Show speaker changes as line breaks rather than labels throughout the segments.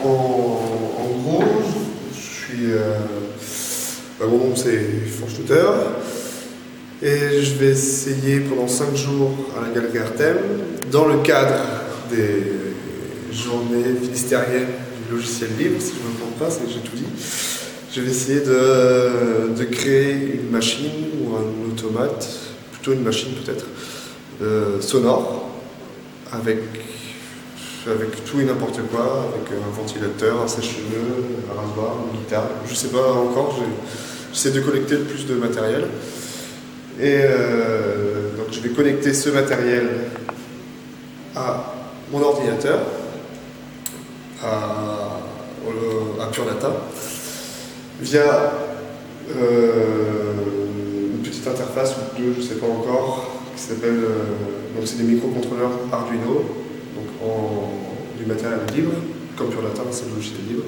En gros, je suis. Mon nom c'est Forstuter et je vais essayer pendant 5 jours à la Galerie Artem, dans le cadre des journées finistériennes du logiciel libre, si je ne me trompe pas, c'est que j'ai tout dit. Je vais essayer de créer une machine ou un automate, plutôt une machine peut-être, sonore, avec tout et n'importe quoi, avec un ventilateur, un sèche-cheveux, un rasoir, une guitare, je sais pas encore, j'essaie de collecter le plus de matériel. Et donc je vais connecter ce matériel à mon ordinateur, à Pure Data, via une petite interface ou deux, je ne sais pas encore, qui s'appelle, donc c'est des microcontrôleurs Arduino, donc du matériel libre, comme Pure Data, c'est le logiciel libre.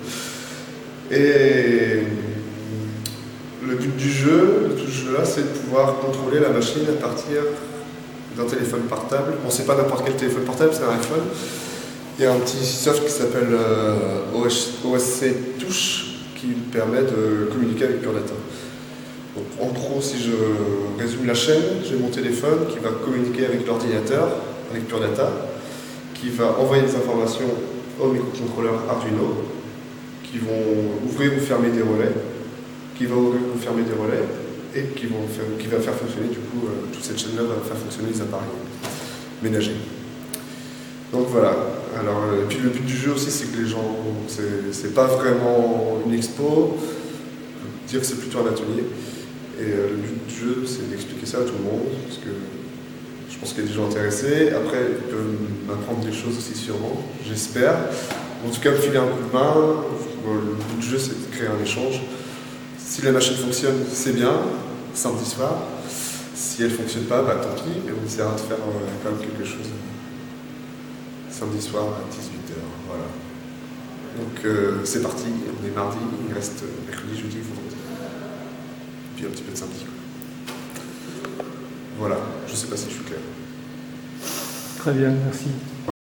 Et le but du jeu, de tout ce jeu-là, c'est de pouvoir contrôler la machine à partir d'un téléphone portable. Bon, c'est pas n'importe quel téléphone portable, c'est un iPhone. Il y a un petit soft qui s'appelle OSC Touch qui permet de communiquer avec Pure Data. Donc, en gros, si je résume la chaîne, j'ai mon téléphone qui va communiquer avec l'ordinateur, avec Pure Data, qui va envoyer des informations au microcontrôleur Arduino, qui vont ouvrir ou fermer des relais, qui va ouvrir ou fermer des relais, et qui va faire fonctionner, du coup, toute cette chaîne-là va faire fonctionner les appareils ménagers. Donc voilà. Alors, et puis le but du jeu aussi, c'est que les gens, c'est pas vraiment une expo, dire que c'est plutôt un atelier. Et le but du jeu, c'est d'expliquer ça à tout le monde, parce que je pense qu'il y a des gens intéressés. Après, ils peuvent m'apprendre des choses aussi sûrement, j'espère. En tout cas, me filer un coup de main. Le but du jeu, c'est de créer un échange. Si la machine fonctionne, c'est bien, samedi soir. Si elle ne fonctionne pas, bah tant pis, mais on essaiera de faire quand même quelque chose samedi soir à 18h. Voilà. Donc c'est parti, on est mardi, il reste mercredi, jeudi, vendredi. Puis un petit peu de samedi. Voilà, je ne sais pas si je suis clair.
Très bien, merci.